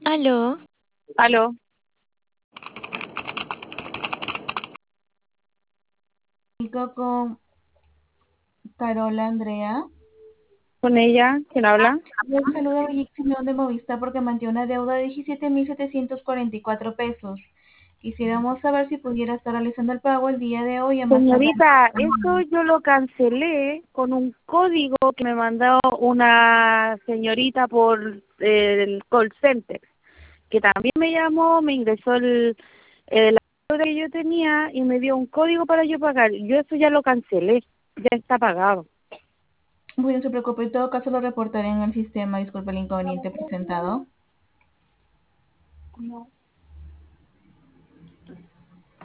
Aló, Aló, Con Carola Andrea. con ella, ¿quién habla? Un saludo a Brigitte Simeón de Movistar porque mantiene una deuda de 17.744 pesos. Quisiéramos saber si pudiera estar realizando el pago el día de hoy a más tardar. Señorita, eso yo lo cancelé con un código que me mandó una señorita por el call center, que también me llamó, me ingresó la deuda que yo tenía y me dio un código para yo pagar. Yo eso ya lo cancelé, ya está pagado. Bueno, no se preocupe, en todo caso lo reportaré en el sistema. Disculpe el inconveniente presentado.